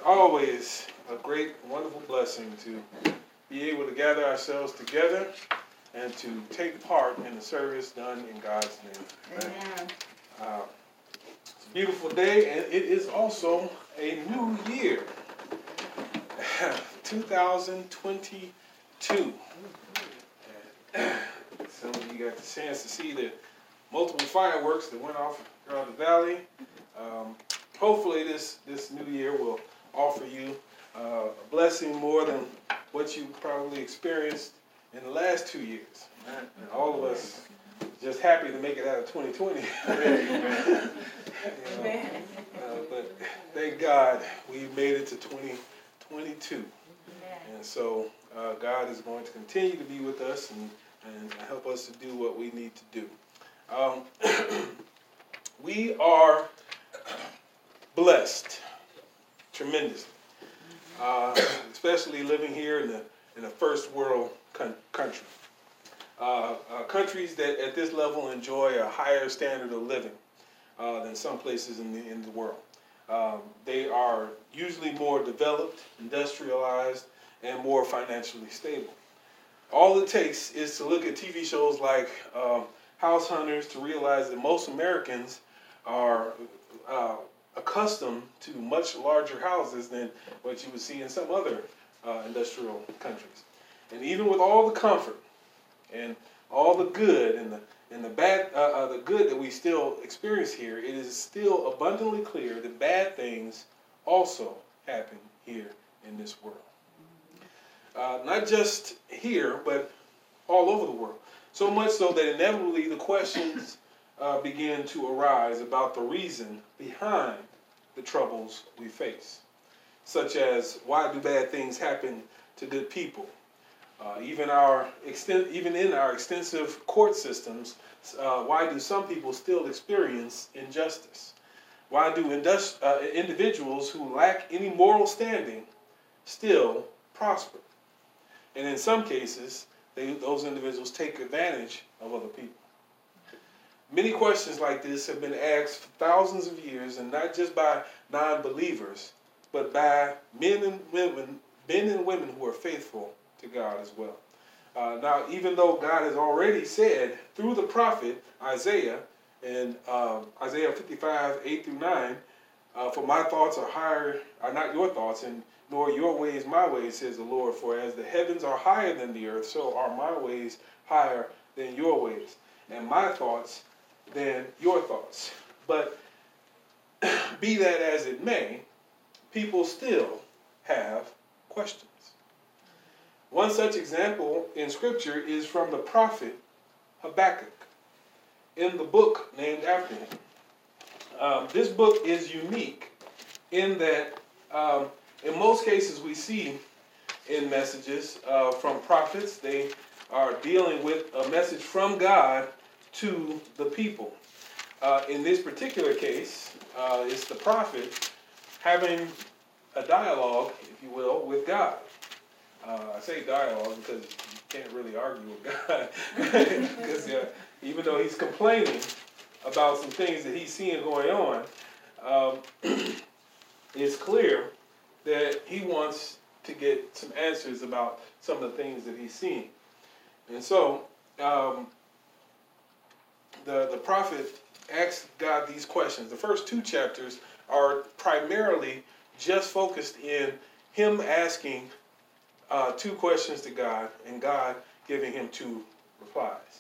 always a great, wonderful blessing to be able to gather ourselves together and to take part in the service done in God's name. Amen. It's a beautiful day, and it is also a new year, 2022. Some of you got the chance to see the multiple fireworks that went off around the valley. Hopefully this new year will offer you a blessing more than what you probably experienced in the last 2 years. And all of us just happy to make it out of 2020. But thank God we made it to 2022. And so God is going to continue to be with us and help us to do what we need to do. We are blessed tremendously, especially living here in a first world country. Countries that at this level enjoy a higher standard of living than some places in the world. They are usually more developed, industrialized, and more financially stable. All it takes is to look at TV shows like House Hunters to realize that most Americans are accustomed to much larger houses than what you would see in some other industrial countries. And even with all the comfort and all the good and the bad, the good that we still experience here, it is still abundantly clear that bad things also happen here in this world. Not just here, but all over the world. So much so that inevitably the questions begin to arise about the reason behind the troubles we face, such as why do bad things happen to good people? Even in our extensive court systems, why do some people still experience injustice? Why do individuals who lack any moral standing still prosper? And in some cases, those individuals take advantage of other people. Many questions like this have been asked for thousands of years, and not just by non-believers, but by men and women who are faithful to God as well. Now, even though God has already said through the prophet Isaiah in Isaiah 55, 8 through 9, for my thoughts are not your thoughts, and nor your ways my ways, says the Lord. For as the heavens are higher than the earth, so are my ways higher than your ways, and my thoughts than your thoughts. But be that as it may, people still have questions. One such example in Scripture is from the prophet Habakkuk in the book named after him. This book is unique in that in most cases we see in messages from prophets, they are dealing with a message from God to the people. In this particular case, it's the prophet having a dialogue, if you will, with God. I say dialogue because you can't really argue with God. Because even though he's complaining about some things that he's seeing going on, it's clear that he wants to get some answers about some of the things that he's seeing. And so the prophet asks God these questions. The first 2 chapters are primarily just focused in him asking 2 questions to God and God giving him 2 replies.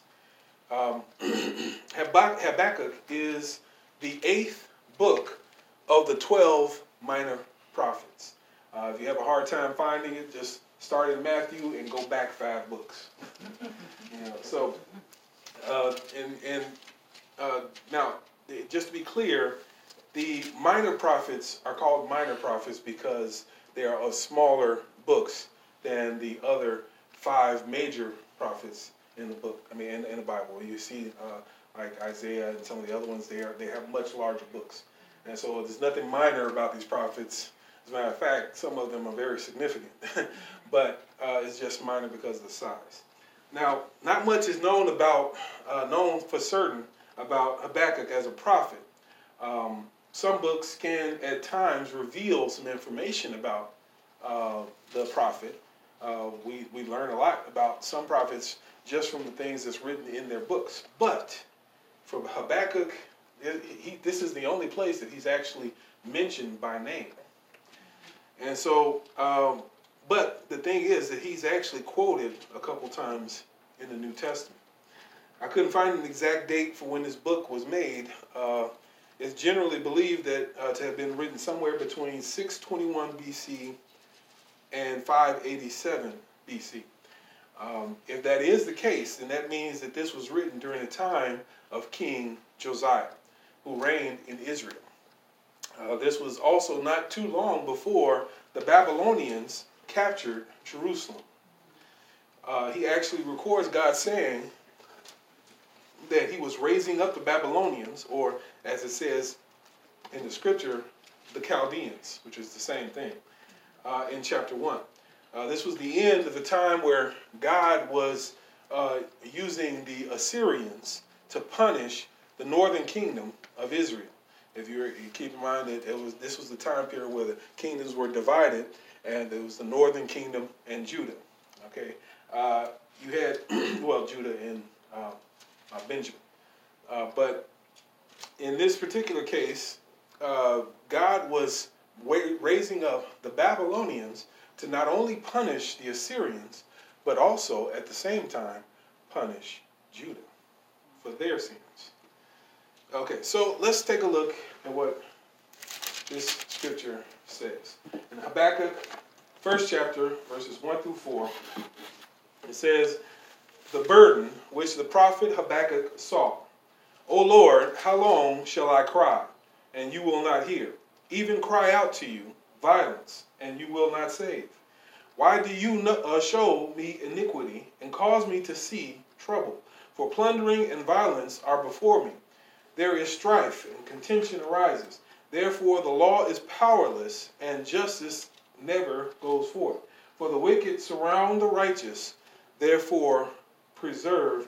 Habakkuk is the 8th book of the 12 minor prophets. If you have a hard time finding it, just start in Matthew and go back 5 books. Now, just to be clear, the minor prophets are called minor prophets because they are of smaller books than the other 5 major prophets in the book. In the Bible, you see like Isaiah and some of the other ones. They have much larger books, and so there's nothing minor about these prophets. As a matter of fact, some of them are very significant, but it's just minor because of the size. Now, not much is known for certain about Habakkuk as a prophet. some books can at times reveal some information about the prophet. We learn a lot about some prophets just from the things that's written in their books. But for Habakkuk, this is the only place that he's actually mentioned by name. And so, but the thing is that he's actually quoted a couple times in the New Testament. I couldn't find an exact date for when this book was made. It's generally believed that to have been written somewhere between 621 BC and 587 BC. If that is the case, then that means that this was written during the time of King Josiah, who reigned in Israel. This was also not too long before the Babylonians captured Jerusalem. He actually records God saying that he was raising up the Babylonians, or as it says in the scripture, the Chaldeans, which is the same thing, in chapter 1. This was the end of the time where God was using the Assyrians to punish the northern kingdom of Israel. If you keep in mind that this was the time period where the kingdoms were divided, and there was the northern kingdom and Judah. Okay, you had Judah and Benjamin, but in this particular case, God was raising up the Babylonians to not only punish the Assyrians, but also at the same time punish Judah for their sins. Okay, so let's take a look at what this scripture says. In Habakkuk, first chapter, verses 1 through 4, it says, "The burden which the prophet Habakkuk saw. O Lord, how long shall I cry, and you will not hear? Even cry out to you, violence, and you will not save. Why do you show me iniquity, and cause me to see trouble? For plundering and violence are before me. There is strife, and contention arises. Therefore the law is powerless, and justice never goes forth. For the wicked surround the righteous, therefore perverse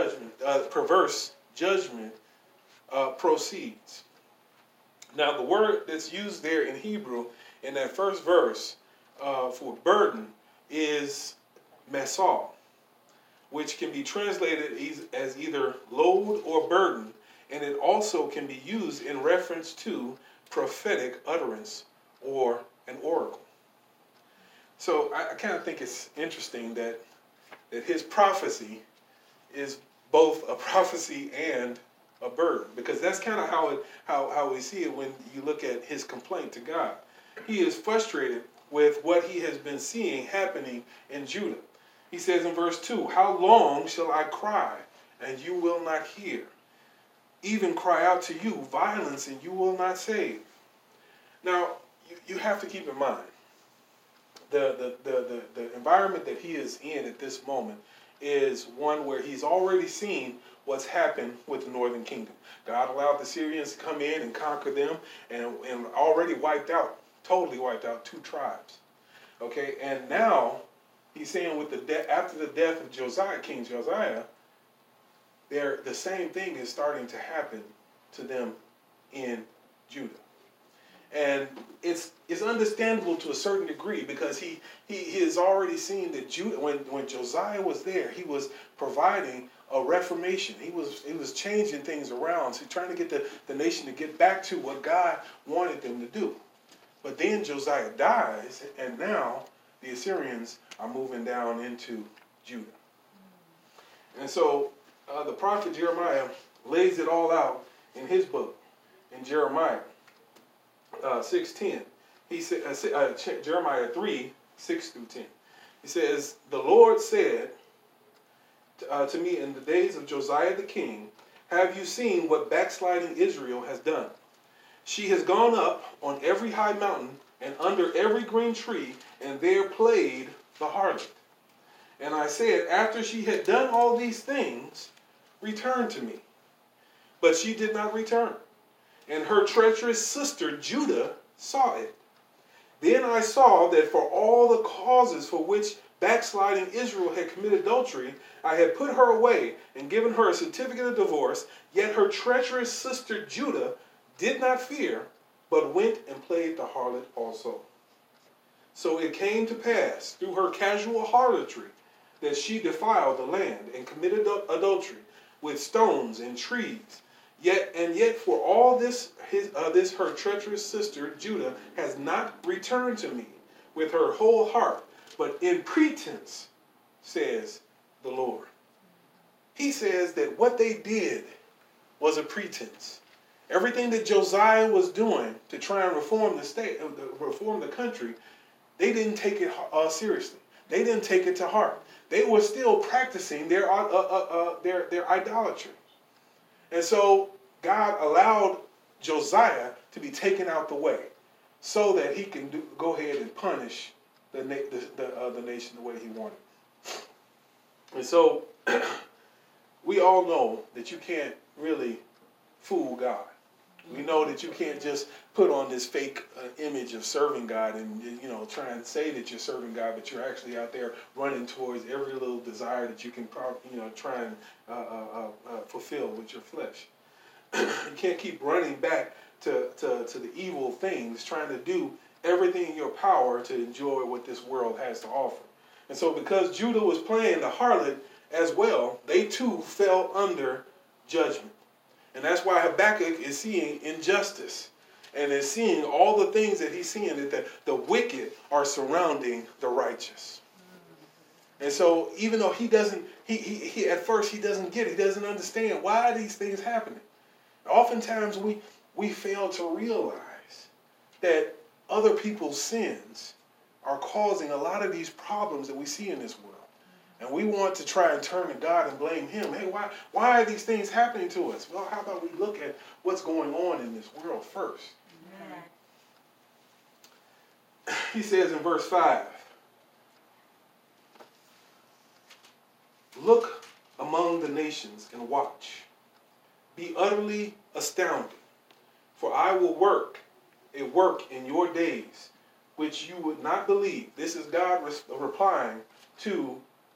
judgment proceeds." Now the word that's used there in Hebrew in that first verse for burden is mesal, which can be translated as either load or burden, and it also can be used in reference to prophetic utterance or an oracle. So I kind of think it's interesting that his prophecy is both a prophecy and a burden, because that's kind of how we see it when you look at his complaint to God. He is frustrated with what he has been seeing happening in Judah. He says in verse 2, "How long shall I cry, and you will not hear? Even cry out to you, violence, and you will not save." Now, you have to keep in mind the environment that he is in at this moment is one where he's already seen what's happened with the northern kingdom. God allowed the Syrians to come in and conquer them, and already totally wiped out 2 tribes. Okay, and now he's saying with after the death of King Josiah, the same thing is starting to happen to them in Judah. And it's understandable to a certain degree, because he has already seen that Judah, when Josiah was there, he was providing a reformation. He was changing things around. So he's trying to get the nation to get back to what God wanted them to do. But then Josiah dies, and now the Assyrians are moving down into Judah. And so the prophet Jeremiah lays it all out in his book, in Jeremiah 6:10. He said, Jeremiah 3:6-10. He says, "The Lord said to me in the days of Josiah the king, have you seen what backsliding Israel has done? She has gone up on every high mountain and under every green tree, and there played the harlot. And I said, after she had done all these things, return to me. But she did not return. And her treacherous sister Judah saw it. Then I saw that for all the causes for which backsliding Israel had committed adultery, I had put her away and given her a certificate of divorce, yet her treacherous sister Judah did not fear, but went and played the harlot also. So it came to pass through her casual harlotry that she defiled the land and committed adultery with stones and trees. Yet for all this, her treacherous sister Judah has not returned to me with her whole heart, but in pretense, says the Lord. He says that what they did was a pretense. Everything that Josiah was doing to try and reform the state, reform the country, they didn't take it seriously. They didn't take it to heart. They were still practicing their idolatry. And so God allowed Josiah to be taken out the way so that he can go ahead and punish the nation the way he wanted. And so we all know that you can't really fool God. We know that you can't just put on this fake image of serving God and, try and say that you're serving God, but you're actually out there running towards every little desire that you can, try and fulfill with your flesh. You can't keep running back to the evil things, trying to do everything in your power to enjoy what this world has to offer. And so because Judah was playing the harlot as well, they too fell under judgment. And that's why Habakkuk is seeing injustice and is seeing all the things that he's seeing, that the wicked are surrounding the righteous. And so even though he doesn't, he at first he doesn't get it, he doesn't understand why are these things happening. Oftentimes we fail to realize that other people's sins are causing a lot of these problems that we see in this world. And we want to try and turn to God and blame him. Hey, why are these things happening to us? Well, how about we look at what's going on in this world first? Amen. He says in verse 5, look among the nations and watch. Be utterly astounded, for I will work a work in your days which you would not believe. This is God replying to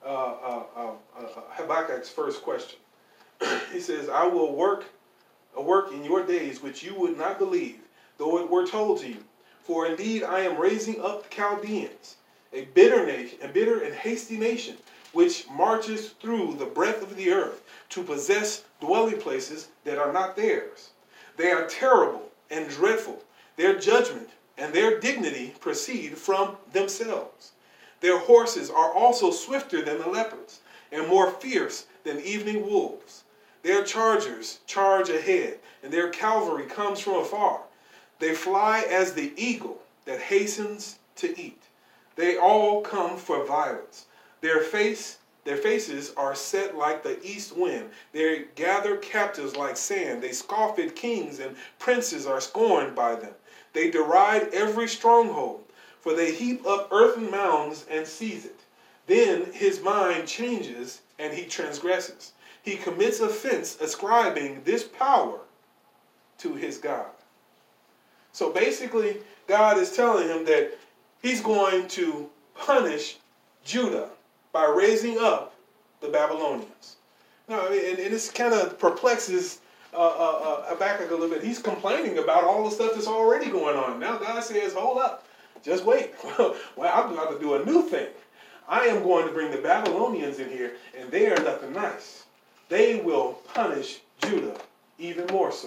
Habakkuk's first question. He says, I will work a work in your days which you would not believe, though it were told to you. For indeed I am raising up the Chaldeans, a bitter nation, a bitter and hasty nation, which marches through the breadth of the earth to possess dwelling places that are not theirs. They are terrible and dreadful. Their judgment and their dignity proceed from themselves. Their horses are also swifter than the leopards, and more fierce than evening wolves. Their chargers charge ahead, and their cavalry comes from afar. They fly as the eagle that hastens to eat. They all come for violence. Their faces are set like the east wind. They gather captives like sand. They scoff at kings, and princes are scorned by them. They deride every stronghold, for they heap up earthen mounds and seize it. Then his mind changes, and he transgresses. He commits offense, ascribing this power to his God. So basically, God is telling him that he's going to punish Judah by raising up the Babylonians. Now, and this kind of perplexes Habakkuk a little bit. He's complaining about all the stuff that's already going on. Now God says, hold up, just wait. Well, I'm about to do a new thing. I am going to bring the Babylonians in here, and they are nothing nice. They will punish Judah even more so.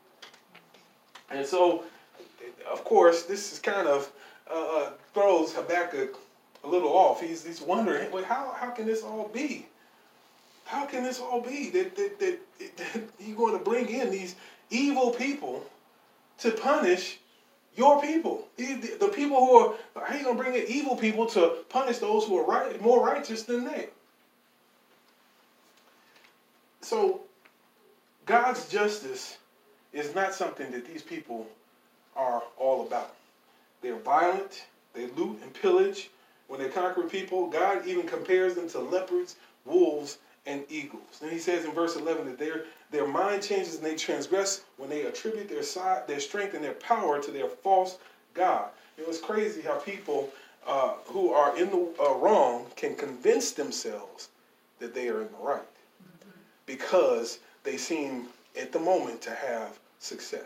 And so, of course, this is kind of throws Habakkuk a little off. He's wondering, well, how can this all be? How can this all be that you're going to bring in these evil people to punish your people? The people who are, how are you going to bring in evil people to punish those who are more righteous than they? So God's justice is not something that these people are all about. They're violent, they loot and pillage. When they conquer people, God even compares them to leopards, wolves, and eagles. And he says in verse 11 that their mind changes and they transgress when they attribute their strength and their power to their false God. It was crazy how people who are in the wrong can convince themselves that they are in the right because they seem at the moment to have success.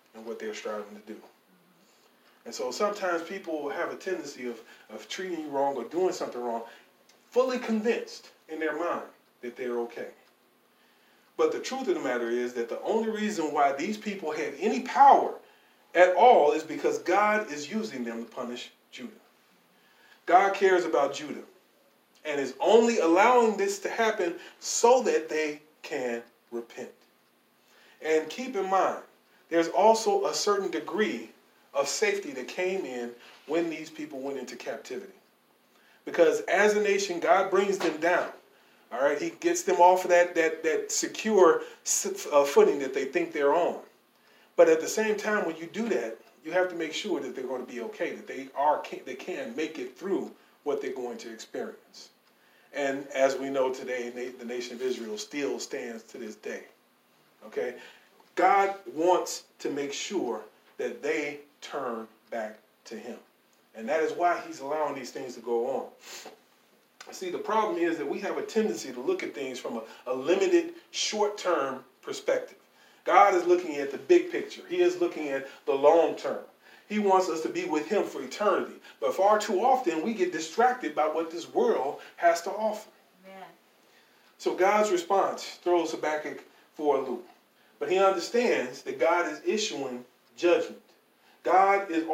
in what they're striving to do. And so sometimes people have a tendency of treating you wrong or doing something wrong, fully convinced in their mind that they're okay. But the truth of the matter is that the only reason why these people had any power at all is because God is using them to punish Judah. God cares about Judah and is only allowing this to happen so that they can repent. And keep in mind, there's also a certain degree of safety that came in when these people went into captivity. Because as a nation, God brings them down. All right, he gets them off of that secure footing that they think they're on. But at the same time, when you do that, you have to make sure that they're going to be okay, that they can make it through what they're going to experience. And as we know today, the nation of Israel still stands to this day. Okay, God wants to make sure that they turn back to him. And that is why he's allowing these things to go on. See, the problem is that we have a tendency to look at things from a limited, short-term perspective. God is looking at the big picture. He is looking at the long term. He wants us to be with him for eternity. But far too often, we get distracted by what this world has to offer. Amen. So God's response throws Habakkuk for a loop. But he understands that God is issuing judgment. God is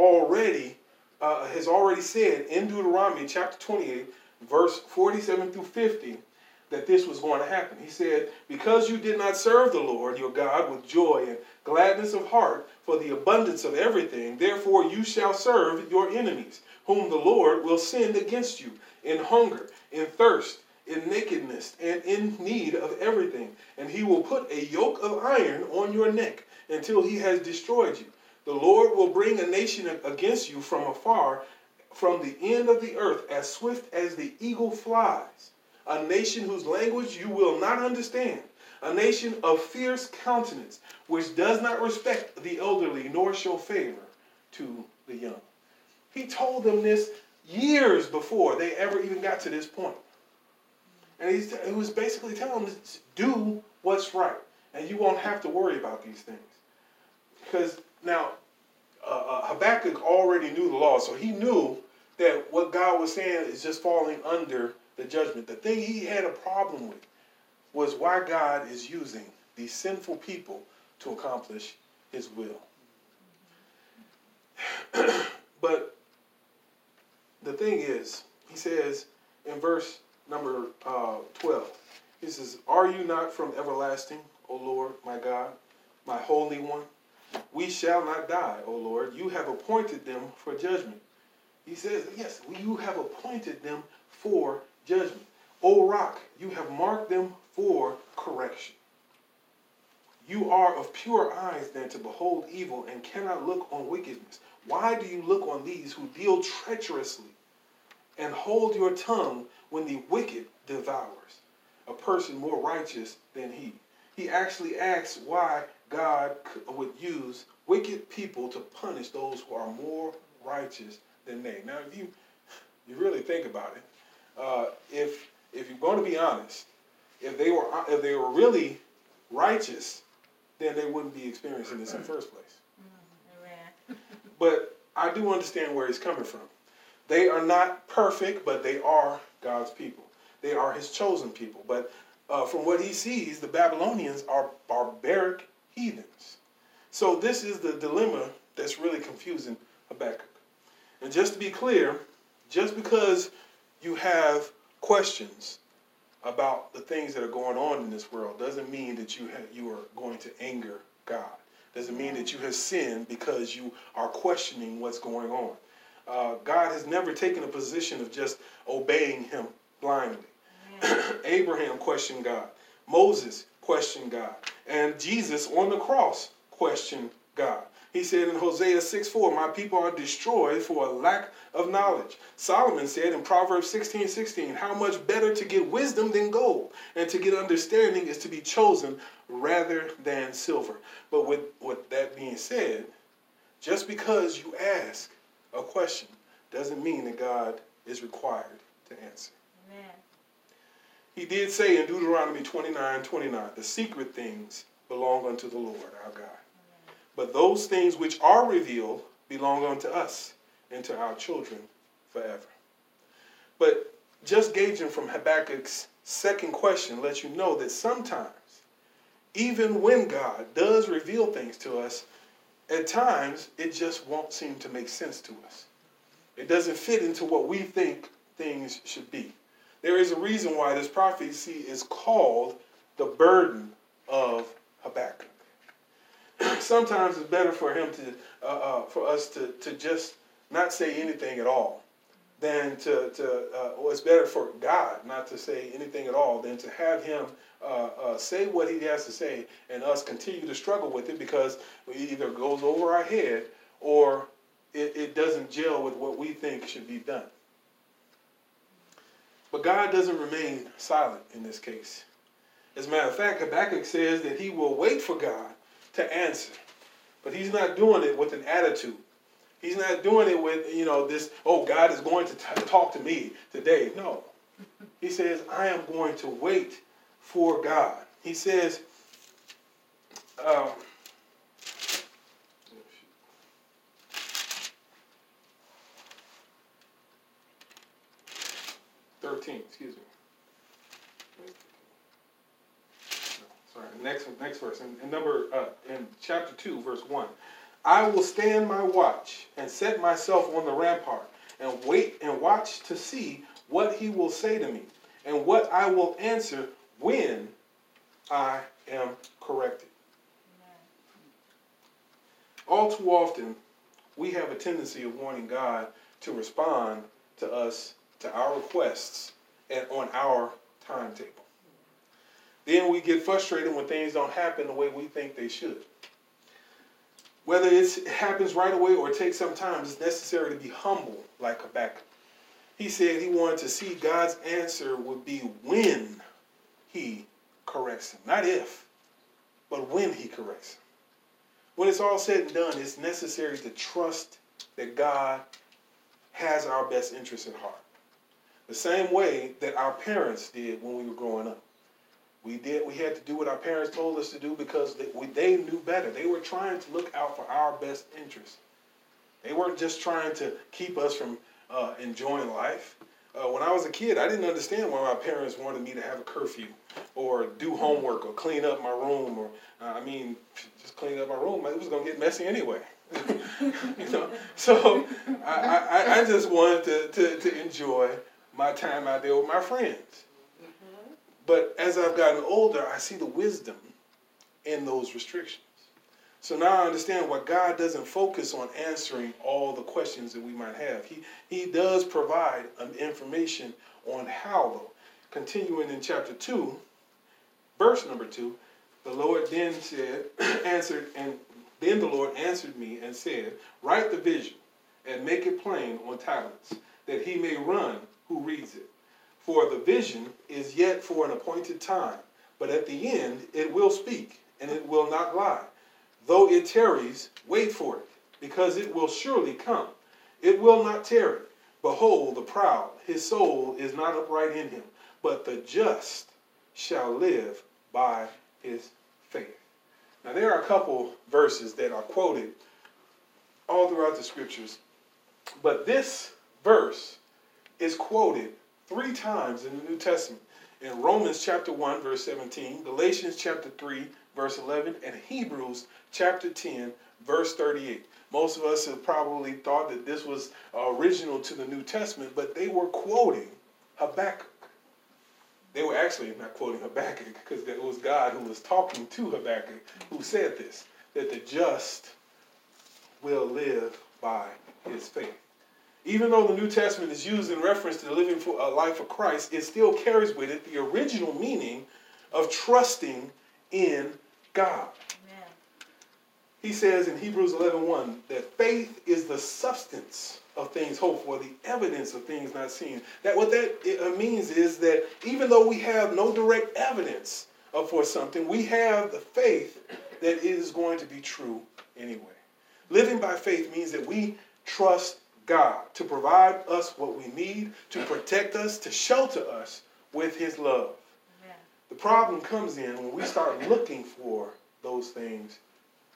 has already said in Deuteronomy chapter 28, verse 47 through 50, that this was going to happen. He said, because you did not serve the Lord your God with joy and gladness of heart for the abundance of everything, therefore you shall serve your enemies, whom the Lord will send against you in hunger, in thirst, in nakedness, and in need of everything. And he will put a yoke of iron on your neck until he has destroyed you. The Lord will bring a nation against you from afar, from the end of the earth, as swift as the eagle flies. A nation whose language you will not understand. A nation of fierce countenance, which does not respect the elderly, nor show favor to the young. He told them this years before they ever even got to this point. And he was basically telling them, do what's right, and you won't have to worry about these things. Because now, Habakkuk already knew the law, so he knew that what God was saying is just falling under the judgment. The thing he had a problem with was why God is using these sinful people to accomplish his will. But the thing is, he says in verse number 12, he says, are you not from everlasting, O Lord, my God, my Holy One? We shall not die, O Lord. You have appointed them for judgment. He says, yes, you have appointed them for judgment. O rock, you have marked them for correction. You are of pure eyes then to behold evil and cannot look on wickedness. Why do you look on these who deal treacherously and hold your tongue when the wicked devours a person more righteous than he? He actually asks why God would use wicked people to punish those who are more righteous than they. Now, if you really think about it, if you're going to be honest, if they were really righteous, then they wouldn't be experiencing this in the first place. But I do understand where he's coming from. They are not perfect, but they are God's people. They are his chosen people. But from what he sees, the Babylonians are barbaric heathens. So this is the dilemma that's really confusing Habakkuk. And just to be clear, just because you have questions about the things that are going on in this world doesn't mean that you are going to anger God. Doesn't mean that you have sinned because you are questioning what's going on. God has never taken a position of just obeying him blindly. Abraham questioned God. Moses questioned God. And Jesus on the cross questioned God. He said in Hosea 6:4, my people are destroyed for a lack of knowledge. Solomon said in Proverbs 16:16, how much better to get wisdom than gold, and to get understanding is to be chosen rather than silver. But with that being said, just because you ask a question doesn't mean that God is required to answer. Amen. He did say in Deuteronomy 29:29, the secret things belong unto the Lord our God. But those things which are revealed belong unto us and to our children forever. But just gauging from Habakkuk's second question lets you know that sometimes, even when God does reveal things to us, at times it just won't seem to make sense to us. It doesn't fit into what we think things should be. There is a reason why this prophecy is called the burden of Habakkuk. Sometimes it's better for him for us to just not say anything at all than or it's better for God not to say anything at all than to have him say what he has to say and us continue to struggle with it, because it either goes over our head or it doesn't gel with what we think should be done. But God doesn't remain silent in this case. As a matter of fact, Habakkuk says that he will wait for God to answer. But he's not doing it with an attitude. He's not doing it with, this, God is going to talk to me today. No. He says, I am going to wait for God. He says, 13, excuse me. Sorry, next verse. In chapter 2, verse 1. I will stand my watch and set myself on the rampart and wait and watch to see what he will say to me and what I will answer when I am corrected. All too often, we have a tendency of wanting God to respond to us, to our requests, and on our timetable. Then we get frustrated when things don't happen the way we think they should. Whether it happens right away or it takes some time, it's necessary to be humble like Habakkuk. He said he wanted to see God's answer would be when he corrects him. Not if, but when he corrects him. When it's all said and done, it's necessary to trust that God has our best interests at heart. The same way that our parents did when we were growing up. We had to do what our parents told us to do because they knew better. They were trying to look out for our best interests. They weren't just trying to keep us from enjoying life. When I was a kid, I didn't understand why my parents wanted me to have a curfew or do homework or clean up my room or, just clean up my room. It was going to get messy anyway. So I just wanted to enjoy my time out there with my friends. But as I've gotten older, I see the wisdom in those restrictions. So now I understand why God doesn't focus on answering all the questions that we might have. He does provide information on how, though. Continuing in chapter 2, verse number 2, the Lord then the Lord answered me and said, write the vision and make it plain on tablets, that he may run who reads it. For the vision is yet for an appointed time, but at the end it will speak, and it will not lie. Though it tarries, wait for it, because it will surely come. It will not tarry. Behold, the proud, his soul is not upright in him, but the just shall live by his faith. Now there are a couple verses that are quoted all throughout the scriptures, but this verse is quoted 3 times in the New Testament. In Romans chapter 1, verse 17, Galatians chapter 3, verse 11, and Hebrews chapter 10, verse 38. Most of us have probably thought that this was original to the New Testament, but they were quoting Habakkuk. They were actually not quoting Habakkuk because it was God who was talking to Habakkuk who said this, that the just will live by his faith. Even though the New Testament is used in reference to living for a life of Christ, it still carries with it the original meaning of trusting in God. Amen. He says in Hebrews 11:1 that faith is the substance of things hoped for, the evidence of things not seen. What that means is that even though we have no direct evidence for something, we have the faith that it is going to be true anyway. Living by faith means that we trust God to provide us what we need, to protect us, to shelter us with his love. Amen. The problem comes in when we start looking for those things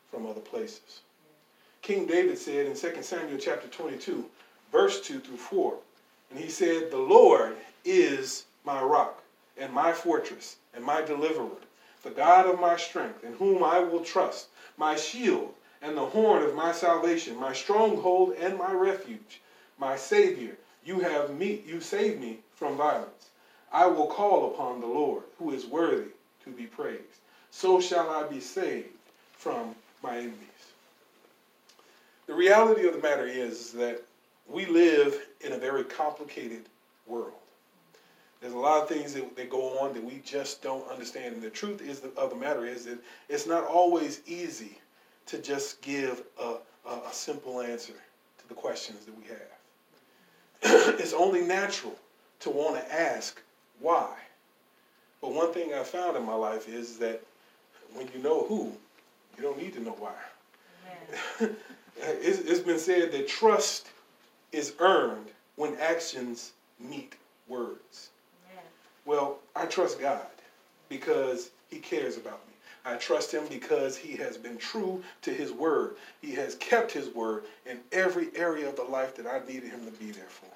from other places. King David said in 2 Samuel chapter 22, verse 2 through 4, and he said, "The Lord is my rock and my fortress and my deliverer, the God of my strength, in whom I will trust, my shield and the horn of my salvation, my stronghold and my refuge, my Savior. You save me from violence. I will call upon the Lord, who is worthy to be praised. So shall I be saved from my enemies." The reality of the matter is that we live in a very complicated world. There's a lot of things that go on that we just don't understand. And the truth of the matter is that it's not always easy to just give a simple answer to the questions that we have. It's only natural to want to ask why. But one thing I found in my life is that when you know who, you don't need to know why. It's been said that trust is earned when actions meet words. Well, I trust God because he cares about me. I trust him because he has been true to his word. He has kept his word in every area of the life that I needed him to be there for.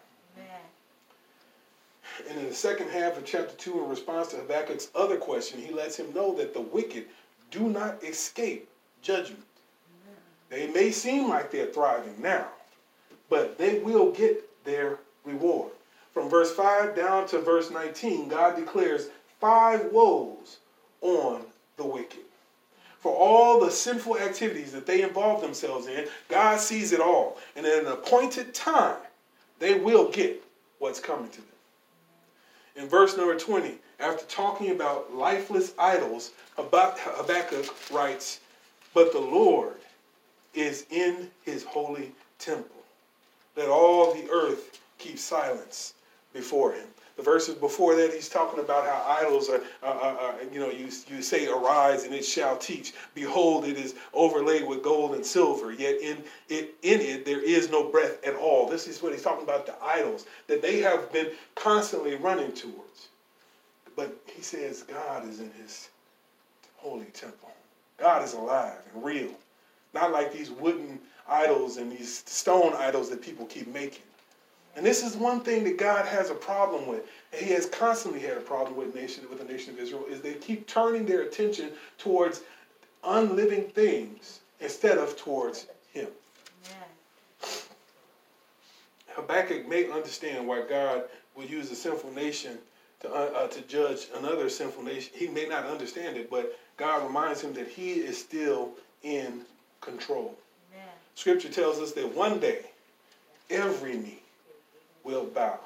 And in the second half of chapter 2, in response to Habakkuk's other question, he lets him know that the wicked do not escape judgment. They may seem like they're thriving now, but they will get their reward. From verse 5 down to verse 19, God declares 5 woes on the wicked. For all the sinful activities that they involve themselves in, God sees it all. And at an appointed time, they will get what's coming to them. In verse number 20, after talking about lifeless idols, Habakkuk writes, "But the Lord is in his holy temple. Let all the earth keep silence before him." The verses before that, he's talking about how idols are you say, "Arise, and it shall teach. Behold, it is overlaid with gold and silver. Yet in it there is no breath at all." This is what he's talking about, the idols that they have been constantly running towards. But he says God is in his holy temple. God is alive and real. Not like these wooden idols and these stone idols that people keep making. And this is one thing that God has a problem with, and he has constantly had a problem with the nation of Israel, is they keep turning their attention towards unliving things instead of towards him. Yeah. Habakkuk may understand why God will use a sinful nation to judge another sinful nation. He may not understand it, but God reminds him that he is still in control. Yeah. Scripture tells us that one day every knee will bow.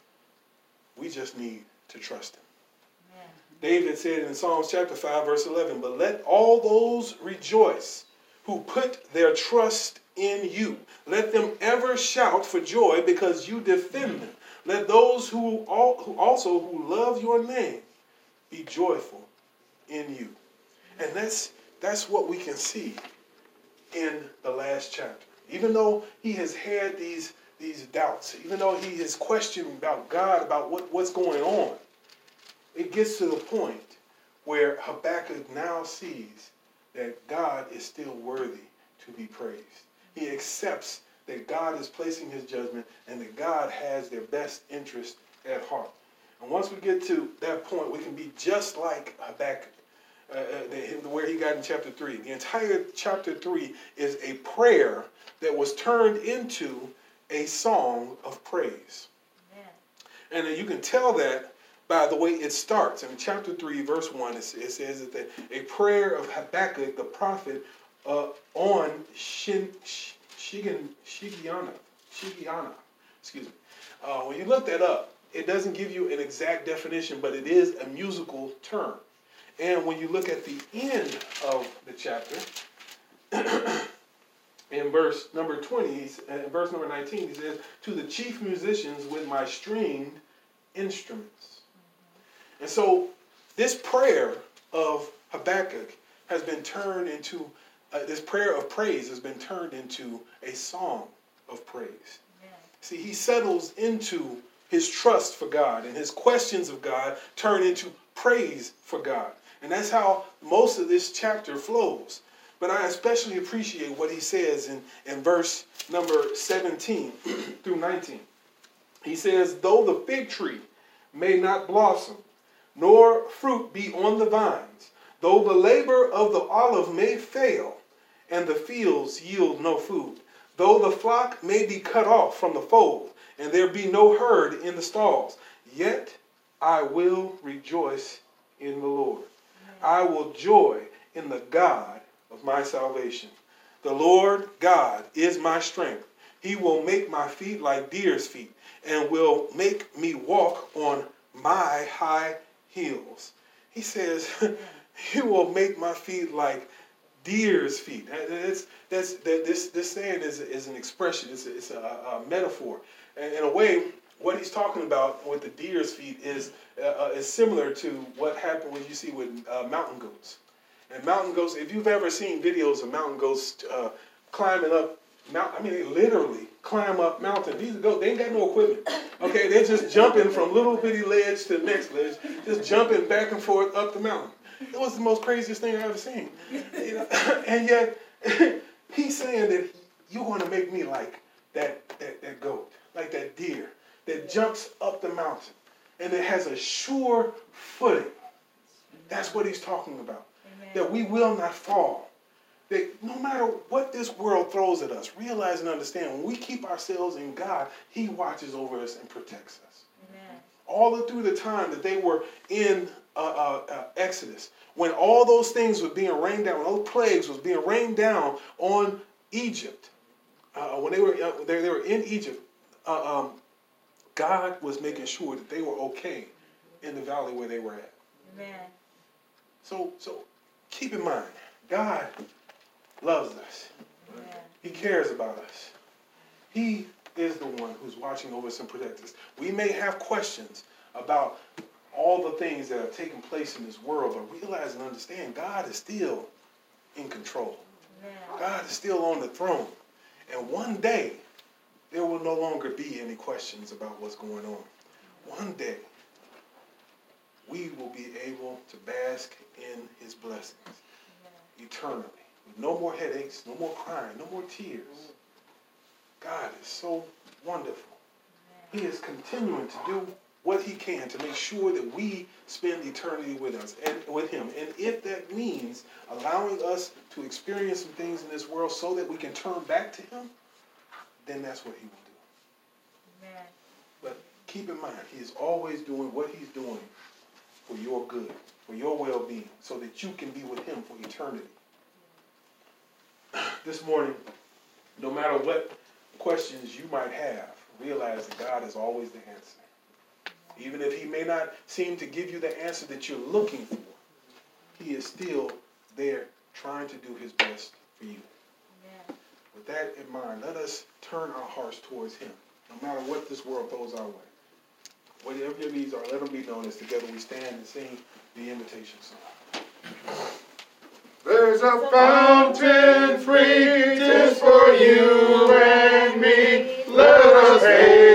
We just need to trust him. Yeah. David said in Psalms chapter 5, verse 11, "But let all those rejoice who put their trust in you. Let them ever shout for joy because you defend them. Let those who love your name be joyful in you." And that's what we can see in the last chapter. Even though he has had these doubts, even though he has questioned about God, about what's going on, it gets to the point where Habakkuk now sees that God is still worthy to be praised. He accepts that God is placing his judgment and that God has their best interest at heart. And once we get to that point, we can be just like Habakkuk, where he got in chapter 3. The entire chapter 3 is a prayer that was turned into a song of praise. Yeah. And you can tell that by the way it starts. In chapter 3, verse 1, it says that a prayer of Habakkuk, the prophet, on Shigiana. Excuse me. When you look that up, it doesn't give you an exact definition, but it is a musical term. And when you look at the end of the chapter, in verse number 20, verse number 19, he says, "To the chief musicians with my stringed instruments." And so this prayer of Habakkuk has been turned into, this prayer of praise has been turned into a song of praise. Yeah. See, he settles into his trust for God, and his questions of God turn into praise for God. And that's how most of this chapter flows. But I especially appreciate what he says in verse number 17 through 19. He says, though the fig tree may not blossom, nor fruit be on the vines, though the labor of the olive may fail, and the fields yield no food, though the flock may be cut off from the fold, and there be no herd in the stalls, yet I will rejoice in the Lord. I will joy in the God of my salvation. The Lord God is my strength. He will make my feet like deer's feet, and will make me walk on my high heels. He says, he will make my feet like deer's feet. This saying is an expression. It's a metaphor. And in a way, what he's talking about with the deer's feet is similar to what happened when you see with mountain goats. And mountain goats, if you've ever seen videos of mountain goats climbing up, they literally climb up mountains. These goats, they ain't got no equipment. Okay, they're just jumping from little bitty ledge to the next ledge, just jumping back and forth up the mountain. It was the most craziest thing I've ever seen. You know? And yet, he's saying that you're going to make me like that goat, like that deer that jumps up the mountain and it has a sure footing. That's what he's talking about. Amen. That we will not fall. That no matter what this world throws at us, realize and understand, when we keep ourselves in God, he watches over us and protects us. Amen. All through the time that they were in Exodus, when all those things were being rained down, when all the plagues was being rained down on Egypt, when they were in Egypt, God was making sure that they were okay in the valley where they were at. Amen. So keep in mind, God loves us. Amen. He cares about us. He is the one who's watching over us and protects us. We may have questions about all the things that have taken place in this world, but realize and understand God is still in control. Amen. God is still on the throne. And one day, there will no longer be any questions about what's going on. One day, we will be able to bask in his blessings eternally. No more headaches, no more crying, no more tears. God is so wonderful. He is continuing to do what he can to make sure that we spend eternity with us and with him. And if that means allowing us to experience some things in this world so that we can turn back to him, then that's what he will do. Amen. But keep in mind, he is always doing what he's doing for your good, for your well-being, so that you can be with him for eternity. This morning, no matter what questions you might have, realize that God is always the answer. Even if he may not seem to give you the answer that you're looking for, he is still there trying to do his best for you. Yeah. With that in mind, let us turn our hearts towards him, no matter what this world throws our way. Whatever your needs are, let them be known as together we stand and sing the invitation song. There's a fountain free just for you and me. Let us hasten